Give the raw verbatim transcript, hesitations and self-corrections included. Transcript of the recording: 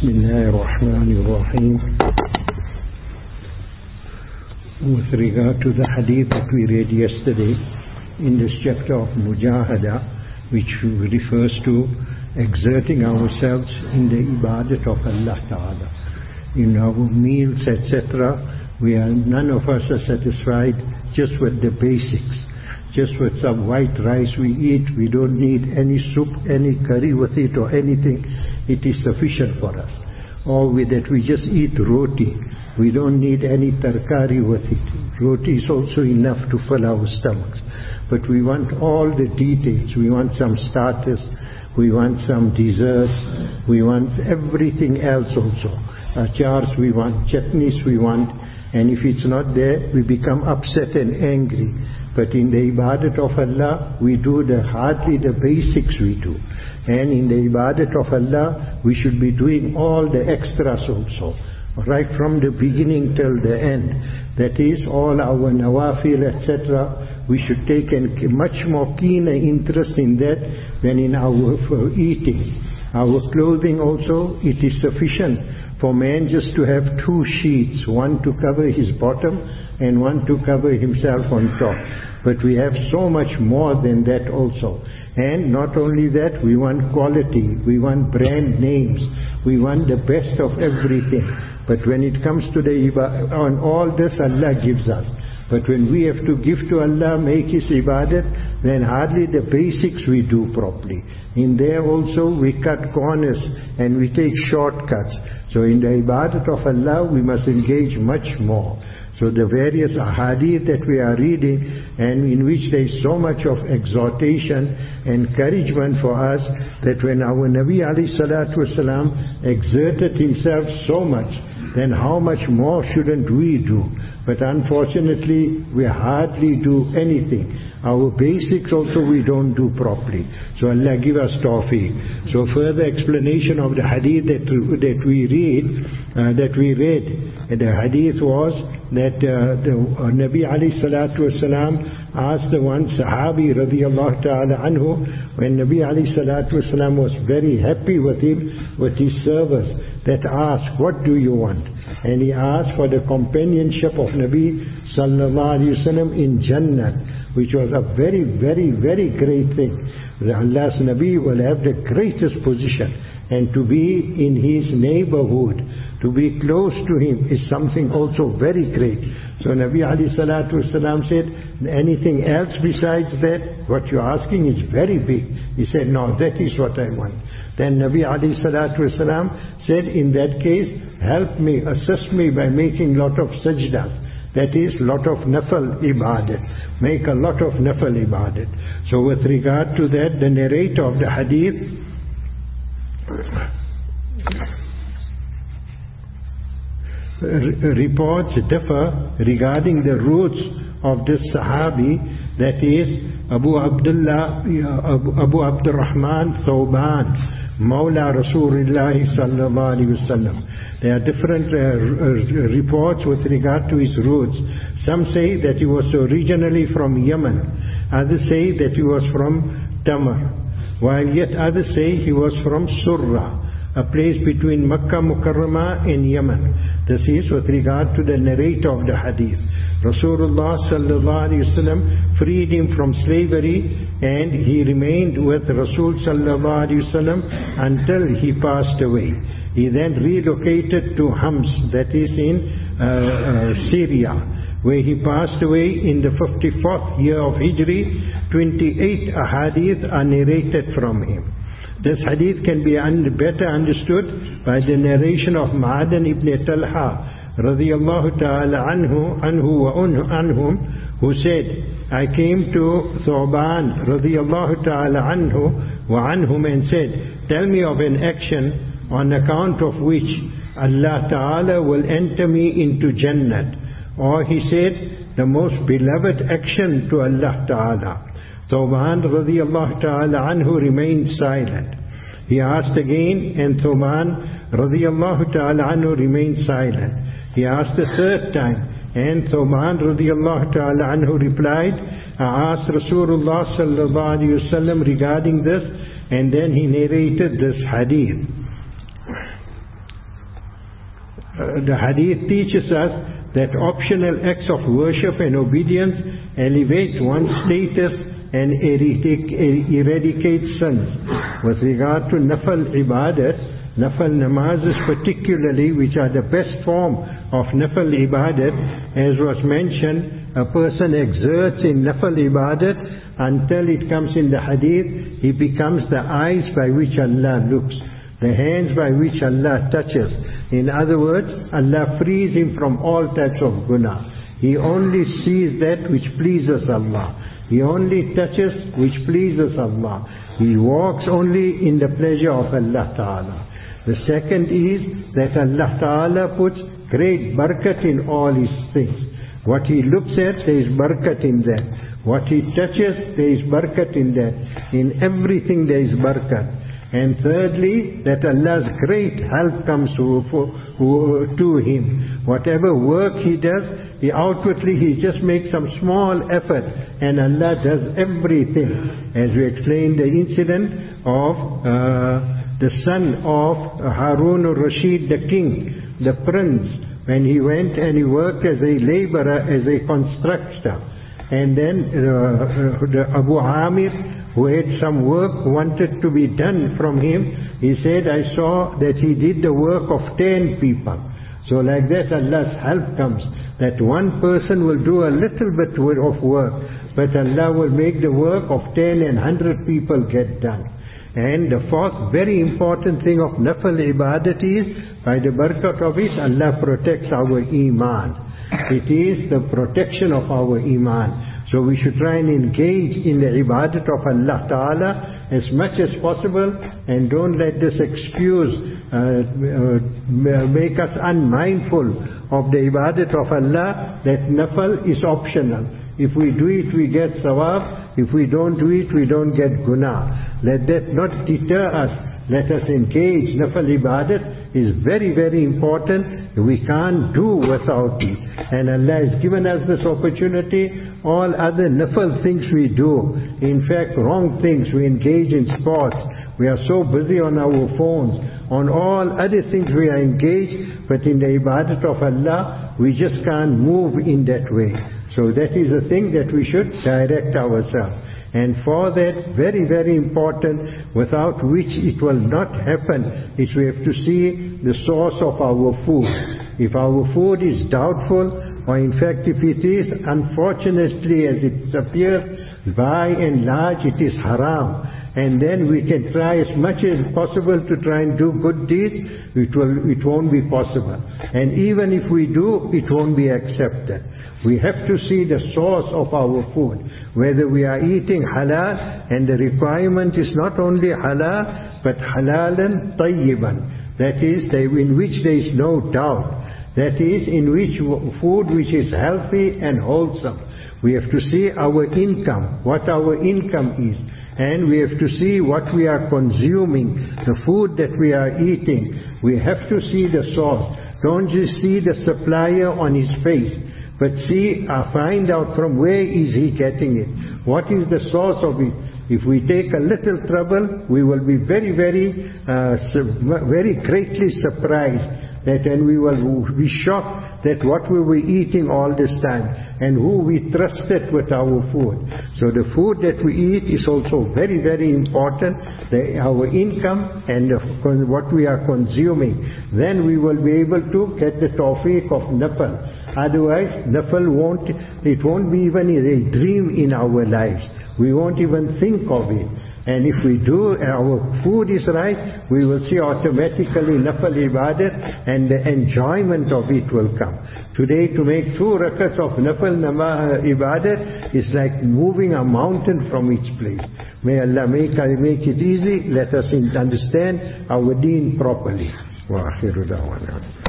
Bismillah ar-Rahman ar-Rahim. With regard to the hadith that we read yesterday in this chapter of Mujahada, which refers to exerting ourselves in the ibadat of Allah Ta'ala. In our meals, et cetera, we are, none of us are satisfied just with the basics. Just with some white rice we eat, we don't need any soup, any curry with it or anything. It is sufficient for us. Or with that we just eat roti. We don't need any tarkari with it. Roti is also enough to fill our stomachs. But we want all the details. We want some starters. We want some desserts. We want everything else also. Achars we want, chutneys we want. And if it's not there, we become upset and angry. But in the ibadat of Allah, we do the hardly the basics we do. And in the ibadat of Allah, we should be doing all the extras also. Right from the beginning till the end. That is, all our nawafil, et cetera. We should take a much more keener interest in that than in our eating. Our clothing also, it is sufficient for man just to have two sheets, one to cover his bottom and one to cover himself on top. But we have so much more than that also. And not only that, we want quality, we want brand names, we want the best of everything. But when it comes to the ibadah, on all this Allah gives us. But when we have to give to Allah, make His ibadat, then hardly the basics we do properly. In there also we cut corners and we take shortcuts. So in the ibadat of Allah we must engage much more. So the various ahadith that we are reading, and in which there is so much of exhortation, encouragement for us, that when our Nabi alayhi salatu wasalam exerted himself so much, then how much more shouldn't we do? But unfortunately, we hardly do anything. Our basics also we don't do properly. So Allah give us tawfiq. So further explanation of the hadith that, that we read, uh, that we read, the hadith was that uh, the uh, Nabi alayhi salatu wasalam asked the one Sahabi radiyallahu ta'ala anhu, when Nabi alayhi salatu wasalam was very happy with him, with his service, that asked, what do you want? And he asked for the companionship of Nabi sallallahu alayhi wasallam in Jannah, which was a very, very, very great thing. Allah's Nabi will have the greatest position, and to be in his neighborhood, to be close to him is something also very great. So Nabi alayhi salatu wasalam said, anything else besides that? What you're asking is very big. He said, no, that is what I want. Then Nabi alayhi salatu wasalam said, in that case, help me, assist me by making lot of sajdas. That is, lot of nafal ibadat. Make a lot of nafal ibadat. So with regard to that, the narrator of the hadith reports differ regarding the roots of this Sahabi, that is Abu Abdullah, Abu, Abu Abdurrahman Thawban, Mawla Rasulullah sallallahu alayhi wa sallam. There are different uh, reports with regard to his roots. Some say that he was originally from Yemen. Others say that he was from Tamar. While yet others say he was from Surra, a place between Makkah Mukarramah and Yemen. This is with regard to the narrator of the hadith. Rasulullah sallallahu alayhi wa sallam freed him from slavery, and he remained with Rasul sallallahu alayhi wa sallam until he passed away. He then relocated to Homs, that is in uh, uh, Syria, where he passed away in the fifty-fourth year of Hijri. twenty-eight ahadith are narrated from him. This hadith can be un better understood by the narration of Ma'adan ibn Talha radiyallahu ta'ala anhu, anhu wa anhum, who said, I came to Thawban radiyallahu ta'ala anhu wa anhum and said, tell me of an action on account of which Allah Ta'ala will enter me into Jannah. Or he said, the most beloved action to Allah Ta'ala. Thawban radiyallahu ta'ala anhu remained silent. He asked again, and Thawban radiyallahu ta'ala anhu remained silent. He asked the third time, and Thawban radiyallahu ta'ala anhu replied, I asked Rasulullah sallallahu alayhi wa sallam regarding this, and then he narrated this hadith. uh, the hadith teaches us that optional acts of worship and obedience elevate one's status and eradicate sins. With regard to nafal ibadat, nafal namazes particularly, which are the best form of nafal ibadat, as was mentioned, a person exerts in nafal ibadat until it comes in the hadith, he becomes the eyes by which Allah looks, the hands by which Allah touches. In other words, Allah frees him from all types of guna. He only sees that which pleases Allah. He only touches which pleases Allah. He walks only in the pleasure of Allah Ta'ala. The second is that Allah Ta'ala puts great barakat in all his things. What he looks at, there is barakat in that. What he touches, there is barakat in that. In everything there is barakat. And thirdly, that Allah's great help comes to, for, to him. Whatever work he does, he outwardly he just makes some small effort, and Allah does everything. As we explained the incident of uh, the son of Harun al-Rashid, the king, the prince, when he went and he worked as a laborer, as a constructor. And then uh, the Abu Amir, who had some work wanted to be done from him, he said, I saw that he did the work of ten people. So like that Allah's help comes, that one person will do a little bit of work, but Allah will make the work of ten and hundred people get done. And the fourth very important thing of nafal ibadat is, by the barakat of it, Allah protects our iman. It is the protection of our iman. So we should try and engage in the ibadat of Allah Ta'ala as much as possible, and don't let this excuse uh, uh, make us unmindful of the ibadat of Allah, that nafal is optional. If we do it, we get sawab. If we don't do it, we don't get guna. Let that not deter us. Let us engage. Nafal ibadat is very, very important. We can't do without it. And Allah has given us this opportunity. All other nafal things we do, in fact wrong things, we engage in sports, we are so busy on our phones, on all other things we are engaged, but in the ibadat of Allah, we just can't move in that way. So that is a thing that we should direct ourselves. And for that, very, very important, without which it will not happen, is we have to see the source of our food. If our food is doubtful, or in fact if it is, unfortunately as it appears, by and large it is haram. And then we can try as much as possible to try and do good deeds, it, will, it won't be possible. And even if we do, it won't be accepted. We have to see the source of our food, whether we are eating halal, and the requirement is not only halal, but halalan tayyiban. That is, in which there is no doubt. That is, in which food which is healthy and wholesome. We have to see our income, what our income is. And we have to see what we are consuming, the food that we are eating. We have to see the source. Don't just see the supplier on his face, but see, uh, find out from where is he getting it. What is the source of it? If we take a little trouble, we will be very, very, uh, very greatly surprised. That and we will be shocked that what we were eating all this time, and who we trusted with our food. So the food that we eat is also very, very important, the, our income and the, what we are consuming. Then we will be able to get the tawfiq of nafal. Otherwise, nafal won't, it won't be even a dream in our lives. We won't even think of it. And if we do, our food is right, we will see automatically nafal ibadat, and the enjoyment of it will come. Today, to make two rakats of nafal ibadat is like moving a mountain from its place. May Allah make, make it easy. Let us understand our deen properly. Wa akhiru da'wana.